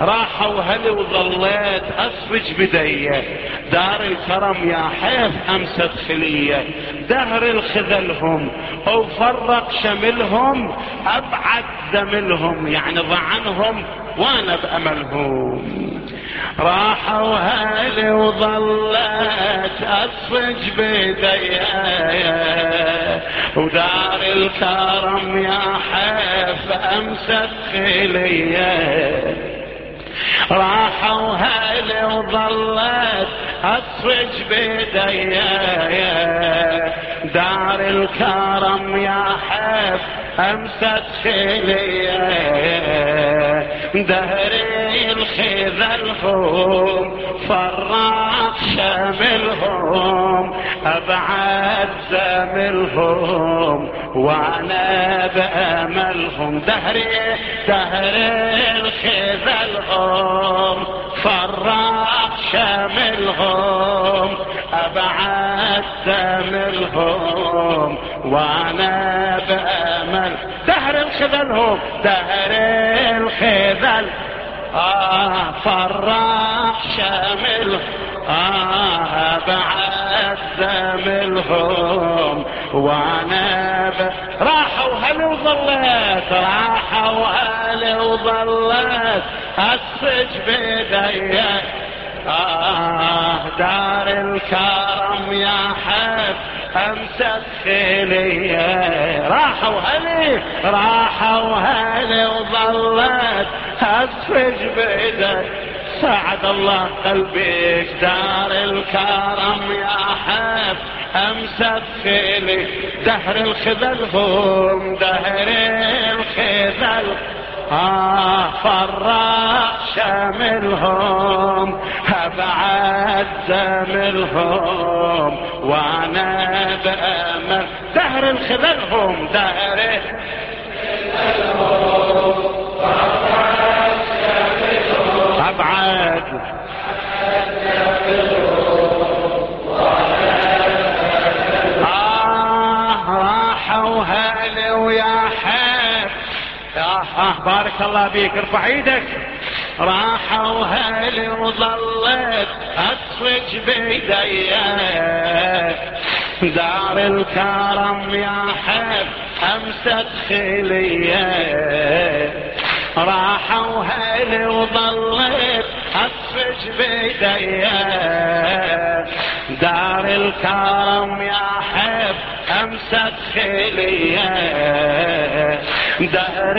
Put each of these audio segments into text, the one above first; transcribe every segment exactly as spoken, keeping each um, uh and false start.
راحوا هلي وظليت أصفج بديه، دار الكرم يا حيف أمست خلية، دهر الخذلهم وفرق شملهم، أبعد دملهم يعني ضعنهم وانا بأملهم. راحوا هالي وظلت أصفج بديا، ودار الكرم يا حيف أمست خلية. راحوا هالي وظلت أصفج بديا، دار الكرم يا حيف أمست خلية. دهري الخذلهم فرق شملهم، أبعد زملهم وانا بأملهم. دهري دهري الخذلهم فرق شملهم، أبعد زملهم وانا بأمل. دهر الخذلهم دهر الخذل آه فرق شمل آه بعد زملهم وانا ب... راحوا هل وظلت راحوا هل وظلت أصج بديا. آه دار الكرم يا حب أمست خلية. راحوا هلي راحوا هلي وظلت أصفج بيدك. سعد الله قلبك دار الكرم يا حب أمست خلي. دهر الخذلهم دهر الخذل آه فرق شاملهم أبعد زملهم وانا بأمل. دهر الخذلهم دهر الخذلهم فرق شاملهم أبعد آه راحوا هالي ويا حب. آه بارك الله بيك ارفع ايدك. راحوا هالي وظلت أصفج بيديا. دار الكرم يا حب أمست خلية. راحوا هالي وظلت أصفج بيديا. دار الكرم يا حب أمست خلية. دهر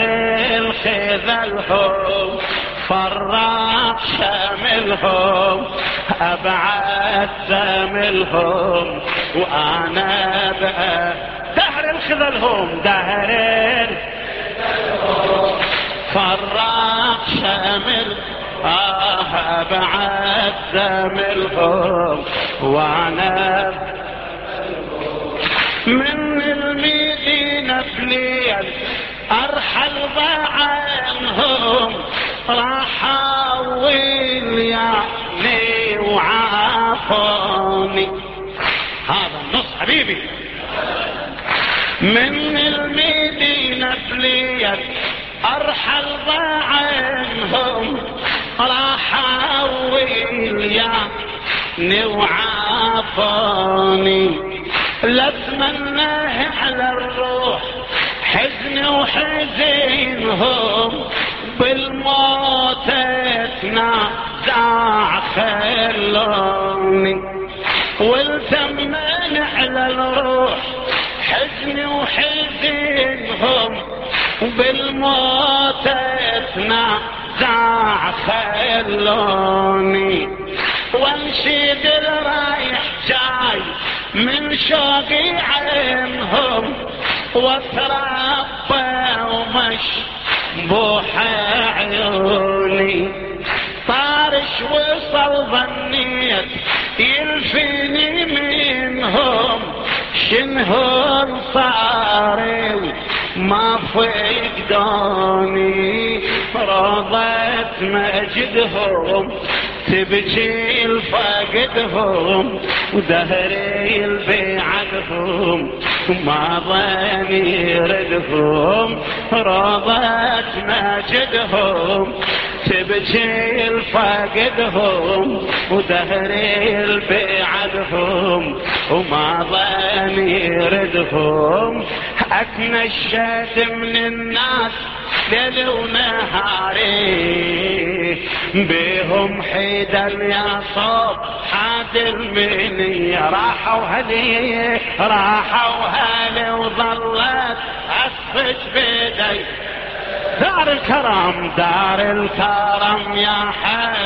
الخذلهم فرق شاملهم أبعد زملهم وأنا بقى. دهر الخذلهم دهر الخذلهم فرق شامل آه أبعد زملهم وأنا من المدينة بليل أرحل عنهم. راح أول يعني وعافوني. هذا النص حبيبي. من المدينة بليل أرحل عنهم. راح أول يعني وعافوني. لأتمناه على الروح حزن وحزينهم. بالموت اتنازع خلوني. والتمن على الروح حزن وحزينهم. بالموت اتنازع خلوني. وانشد الرايح جاي من شوقي عنهم. واتربى ومش بوح عيوني. طارش وصل ظنيت يلفيني منهم. شنهن صاروا ما فقدوني. رضت مجدهم تبكي لفقدهم. ودهري البيعدهم ما ظن يردهم. رضت مجدهم تبكي الفاقدهم ودهري البعدهم وما ظن يردهم. اتنشد من الناس ليل ونهاري بيهم حيدل يا صوب حادل مني. راحوا هلي راحوا هلي وظلت اسفج بيدي. دار الكرم دار الكرم يا حب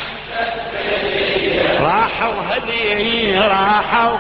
راحوا هدي راحوا.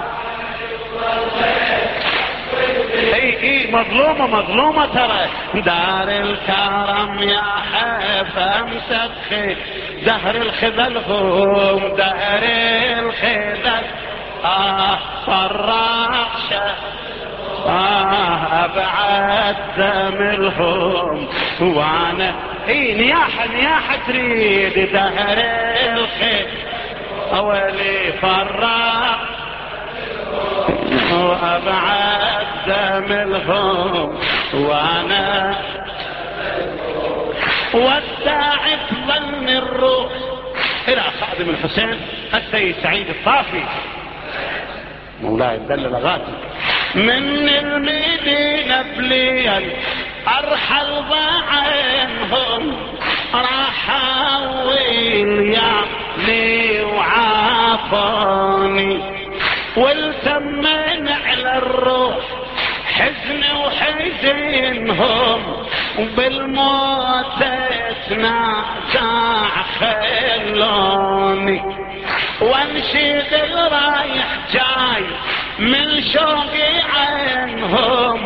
اي اي مظلومة مظلومة ترى. دار الكرم يا حب امسك دهر الخذل هم دهر الخذل. اه فراق شه آه أبعد دمرهم وانا اي نياحة نياحة تريد دهر الخير اولي فراق وأبعد دمرهم وانا والداعي ظن الروح الى خادم الحسين السيد سعيد الطافي مولاي مدلل غاتي. من المدينة بليل أرحل ضاعنهم راحوا ويلياني وعافوني والتمن على الروح حزن وحزنهم وبالموت اتنازع خلوني وانشد رايح جاي من شوقي عنهم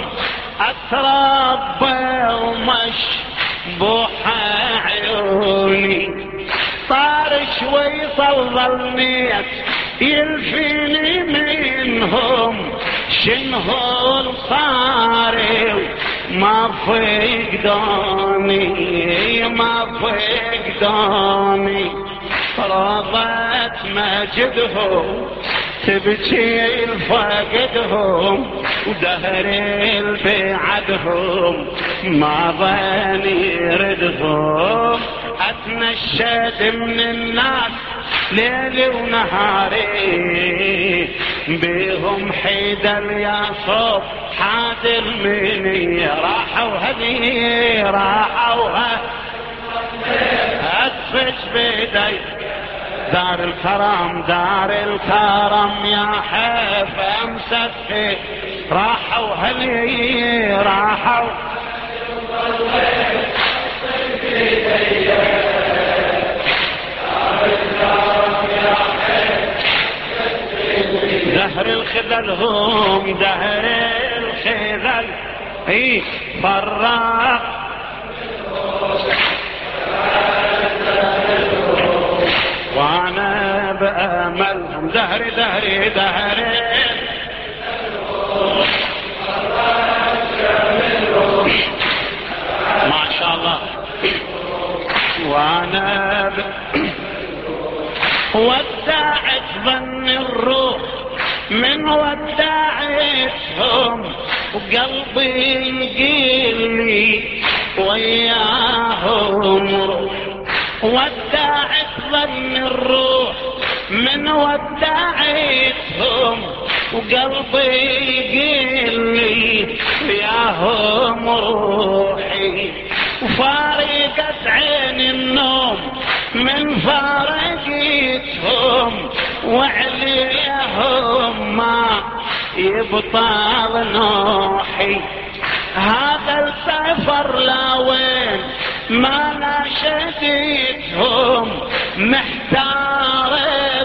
اتربى ومشبوح عيوني. طار شوي ظلنيت يلفيني منهم شنهول صاروا ما فقدوني ما فقدوني. رضت مجدهم تبكي الفاقدهم ودهري البعدهم ما ظن يردهم. اتنشد من الناس ليلي ونهاري بيهم حيدل يا صوب حادل مني. راحوا هدي راحوا اسفج بيدي. دار الكرم دار الكرم يا حيف امسك راحوا هلي راحوا. دهر الخذل هم دهر الخذل اي فراق وانا بامل دهري دهري دهري ما شاء الله. وانا ب... ودعت ظن الروح من ودعتهم وقلبي يقيلي وياهم روح. ودعت ظن الروح من ودعتهم وقلبي يقيلي وياهم روحي. وفارقت عين النوم من فارقتهم وعليهم ما يبطل نوحي. هذا السفر لا وين ما ناشدتهم محتار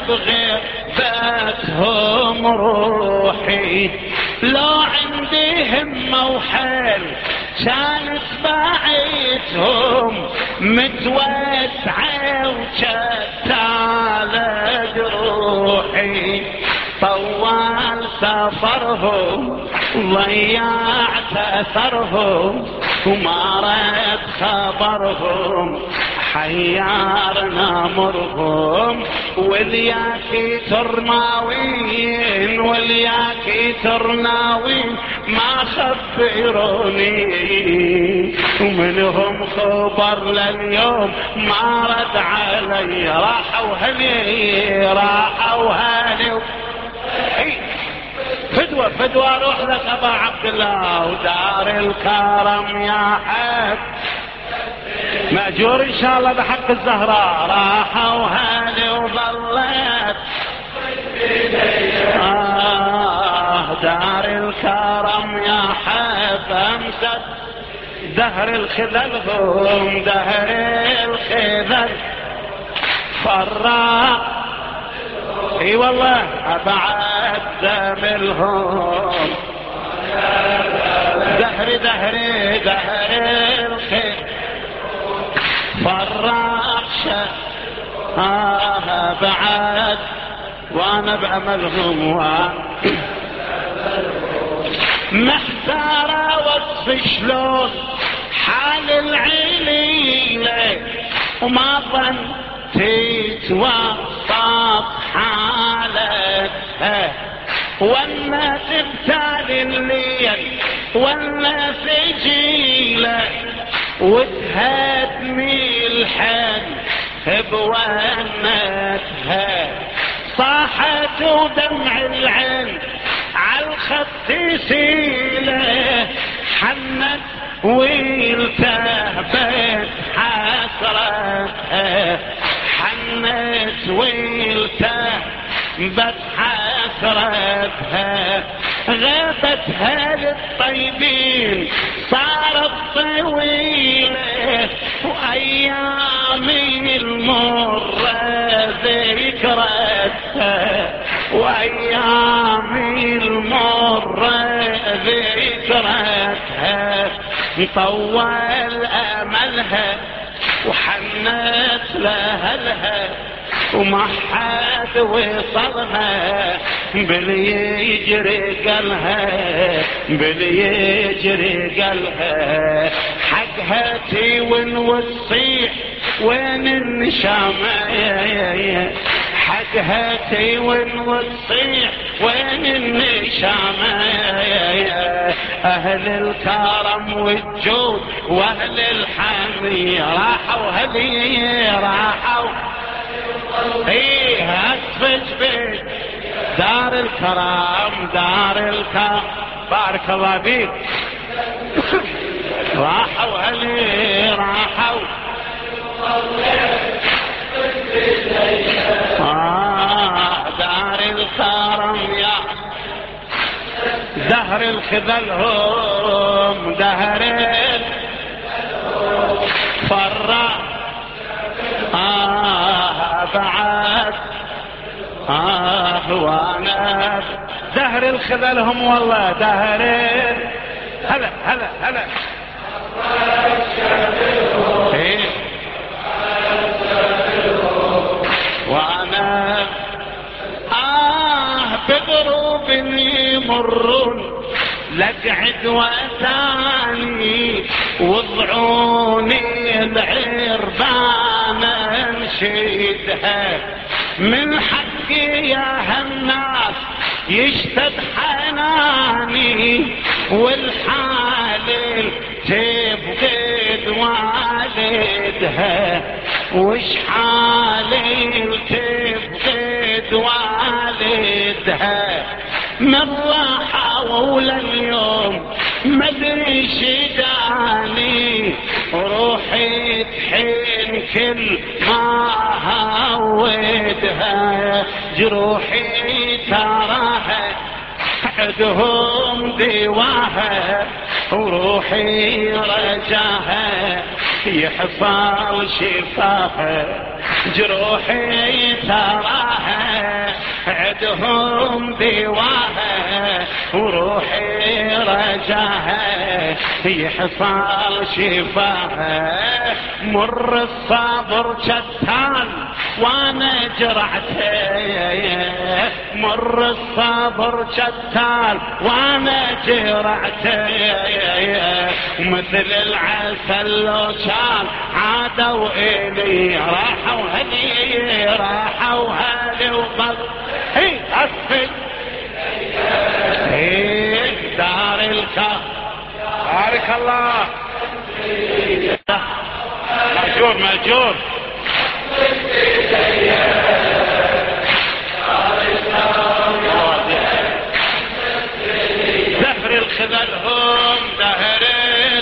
بغيبتهم روحي. لو عندي همة وحيل كانت باعتهم متوسعة وشتى جروحي. طوال سفرهم ضيعت اثرهم وما رد خبرهم حيارنا مرهم والياكي ترناوين والياكي ترناوين ما خبروني ومنهم خبر لليوم ما رد علي راحوا هلي راحوا هلي فدوة فدوة روح لك ابا عبد الله ودار الكرم يا حب مأجور ان شاء الله بحق الزهراء راحوا هالي وظلت آه دار الكرم يا حب امسد دهر الخذل هم دهر الخذل فراق اي والله ابعد زملهم دهر دهر دهر الخذل فراق آه بعد وانا بأملهم محتارة وصف شلون حال العليلة وما ظن تتوصف حالتها ولا تبتالي الليل ولا سجيلة وتهدمي الحن بونتها صاحت ودمع العين عالخط سيله حنت والتهبت حسرتها حنت والتهبت حسرتها غابتها للطيبين صارت طويلة وأيامي المرة ذكرتها وأيامي المرة ذكرتها طول أملها وحنت لأهلها وما حد وصلها بلي يجري قلها بلي يجري قلها حقها تيون وتصيح وين النشامة حقها تيون وتصيح وين النشامة أهل الكرم والجود وأهل الحمي راحوا هلي راحوا ايه اسفج بيت دار الكرم دار الكرم بارك الله بيك راحوا هلي راحوا آه دار الكرم يا دهر الخذل هم دهر فرّا آه بعد آه وانا دهر الخذل هم والله دهر هلا هلا هلا إيه وانا آه بضروب يمرون لقعد وثاني وضعوني العربان انشدها من حقي يا هالناس يشتد حناني والحال تبغد والدها وش حالي تبغد والدها من راحة ولا اليوم مدري شداني روحي تحين كل ما هودها جروحي تراها عدهم دواها وروحي رجاها يحصل شفاها جروحي تراها عدهم دواها وروحي رجاها يحصل شفاها مر الصبر شتان وانا جرعته مر الصبر شتان وانا جرعته مثل العسل لو كان عادوا إلي راحوا هلي راحوا هلي وظل هي أسفل هي دار الكهف. بارك الله مأجور مأجور. زفر الخذل هم دهرين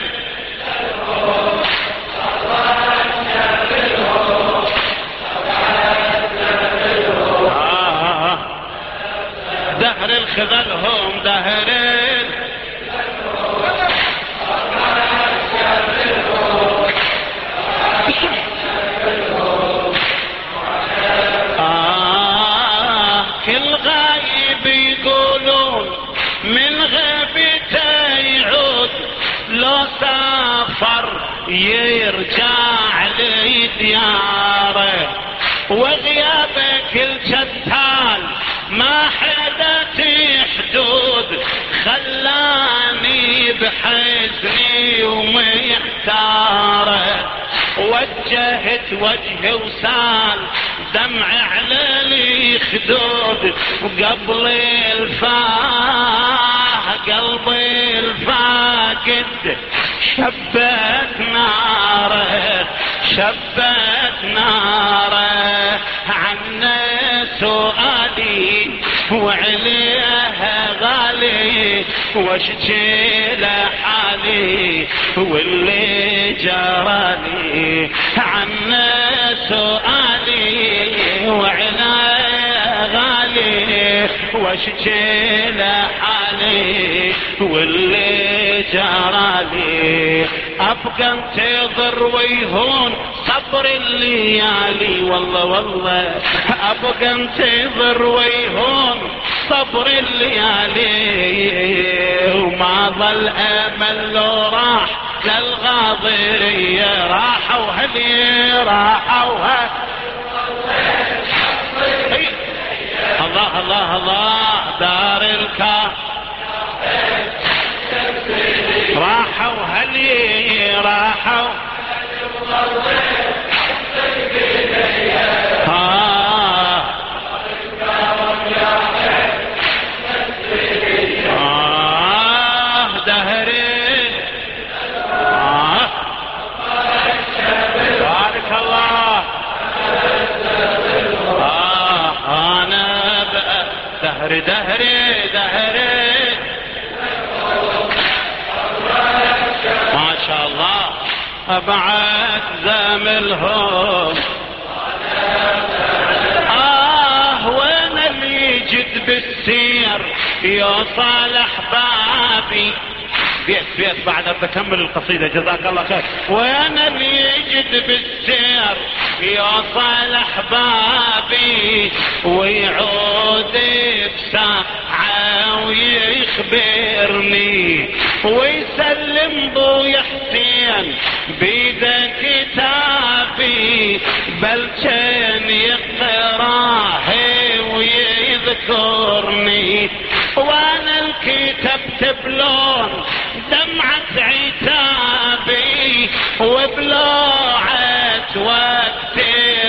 آه. زفر الخذل هم دهرين آه. كل غايب يقولون من غيبته يعود لو سافر يرجع لدياره وغيابك الجتال ما حدث حدود خلاني بحزني ومحتاره وجهت وجهي وسال دمع على الخدود قبل الفاه قلبي الفاقد شبت ناره شبت ناره عنا سؤالي وعليها غالي واشجي لحالي واللي جرالي عنا سؤالي وعليها غالي واشجي لحالي واللي جرالي ابقى انتظر ويهون صبر الليالي والله والله ابقى انتظر ويهون صبر الليالي وما ظل امل لو راح للغاضرية راحوا هلي راحوا هلي الله الله الله دار الكهف راحوا هلي راحوا آه آه دهري آه بارك الله آه أنا بقى دهري دهري دهري ما شاء الله أبعد زاملهم آه وين اللي جد بالسير يوصل أحبابي بيت بيت بعد بكمل القصيدة جزاك الله خير. وين اللي يجد بالسير يوصل أحبابي ويعود بساعة ويخبرني ويسلم بويا حسين بيده كتابي بل كان يقراه ويذكرني وانا الكتبت بلون دمعة عتابي وبلوعة وقت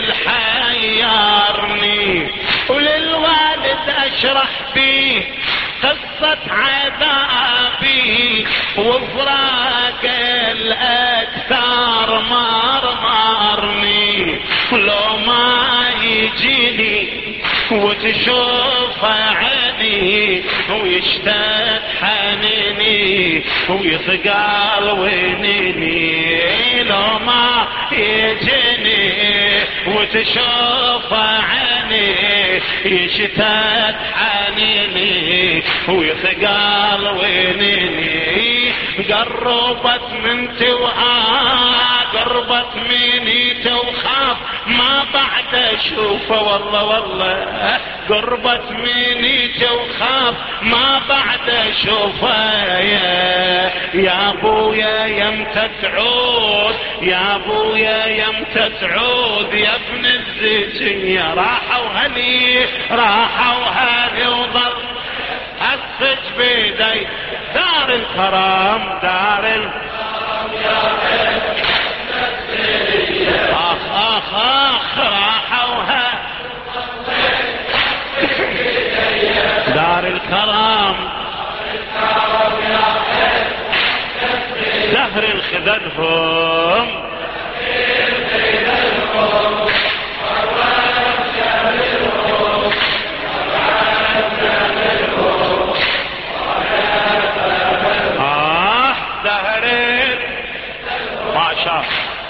الحيارني وللوالد اشرح بيه قصة عذابي وفراق الأكثار مرمرني لو ما يجيني وتشوف عيني ويشتد حنيني ويثقل وينيني لو ما يجيني وتشوف عيني يشتد حنيني ويثقل وينيني قربت من توها قربت مني توخاف ما بعد اشوفه والله والله قربت مني توخاف ما بعد اشوفه يا يا ابويا يمتى تعود يا ابويا يمتى تعود يا ابن الزيتية راحوا هلي راحوا هلي وظل السج بيدي دار الكرم دار الكرم يا آخ آخ راحوها دار الكرم زهر الخذلهم آه زهر ما شاء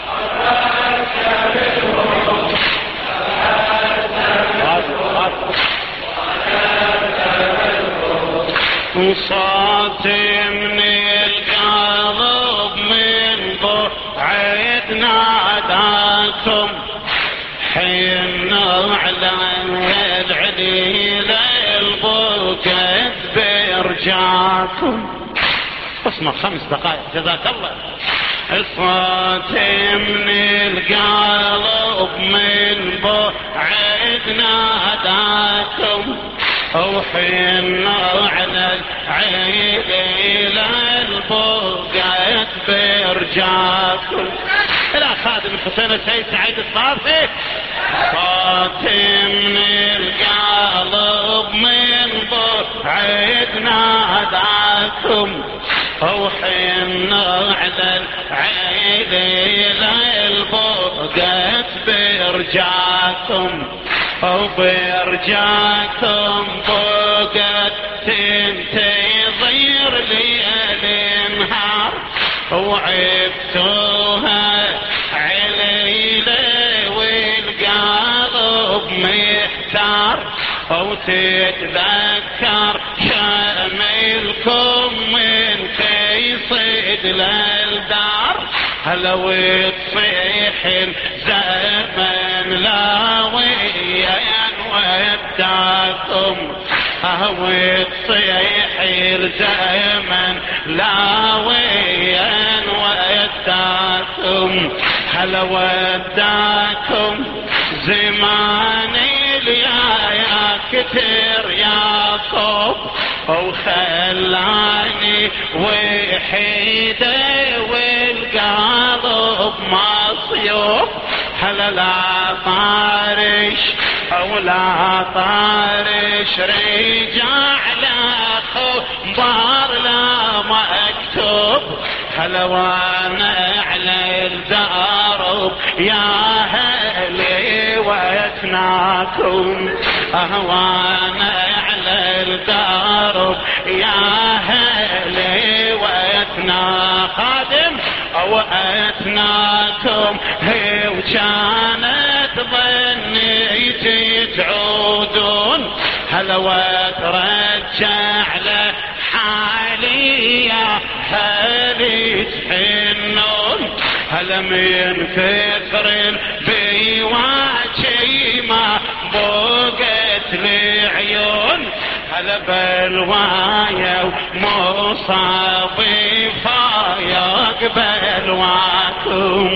صوت من القلب من بعد ناداكم حين على العليل البوكت برجاكم. اسمع خمس دقائق جزاك الله. الصوت من القلب من بعد ناداكم وحين على العيل البوقت برجاكم. الى خادم الحسين السيد سعيد الصافي. صوت من القلب من بعد ناداكم وحين على العيل البوقت برجاكم وبرجاكم بوقت تنتظر لي الانهار وعبتوها عليلة والقلب محتار وتتذكر شاملكم من كيصيد للدار هلا وتصيح الزمن لا ويا وداكم وتصيح الزمن لا ويا وداكم هلا وداكم زمان اليايا كتر ياكم وخلاني وحيدة والقلب مصيوب هلا لا طارش او لا طارش رجع لا خبار لا مكتوب هلا وانا على الدارب يا هلي واتناكم اهوانا على الدارب يا هلي واتنا خادم او اتناكم هي وكانت ظنيتي تعودون هلا وترجع له حالي يا هلي تحنون هلا من فكر بيواجي ما بوقت لعيون هلا بلوايا ومصابي فايق بلواكم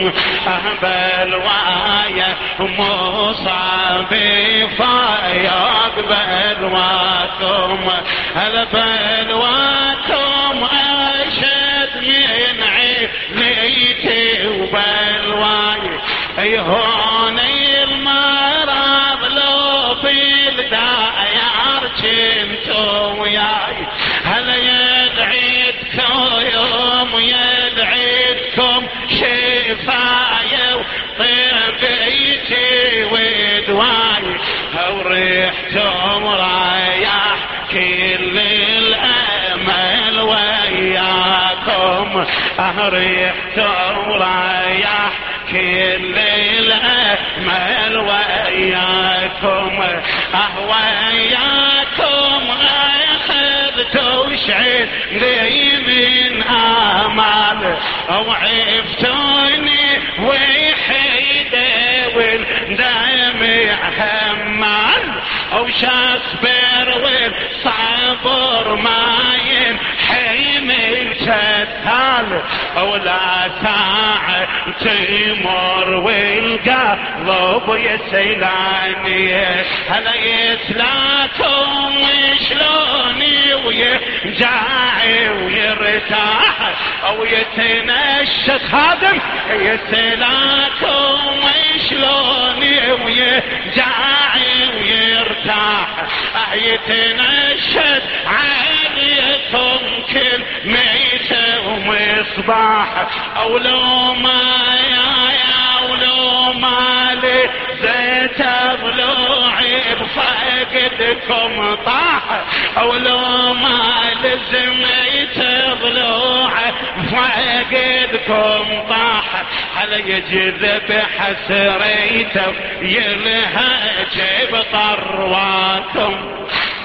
بلوايا ومصابي فايق بلواكم هلا بلواكم اشد من عينيتي وبلواي هوني المرض لو في الداير كنتو وياي هلا يدعيدكم يوم يدعيدكم شفايا وطبيتي ودواي وريحتم رايح كل الامل وياكم ريحتم رايح كل الامل وياكم اهوياكم اخذتوا شعير لي من امال وعفتوني وحيدة والدمع همال وشاصبر والصبر ما ينحمل شد ثالث ولا ساعة تمر والقلب يسيلاني هلا يسلاكم شلوني ويرجع ويرتاح او يتنشط خادم يسلاكم شلوني ويرجع ويرتاح يتنشط عليكم كل ميتة ومصباح او لو ما يا يا ولو ما لي زيت ضلوعي بفقدكم طاح او لو ما لزميت ضلوعي بفقدكم طاح هل يجذب حسريته يلهج بطرواكم.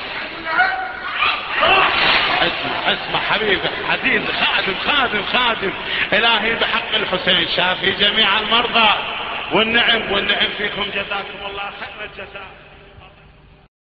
اسمع اسمع حبيبي عزيز خادم خادم خادم الهي بحق الحسين شافي جميع المرضى والنعم والنعم فيكم جزاكم الله خير الجزاء.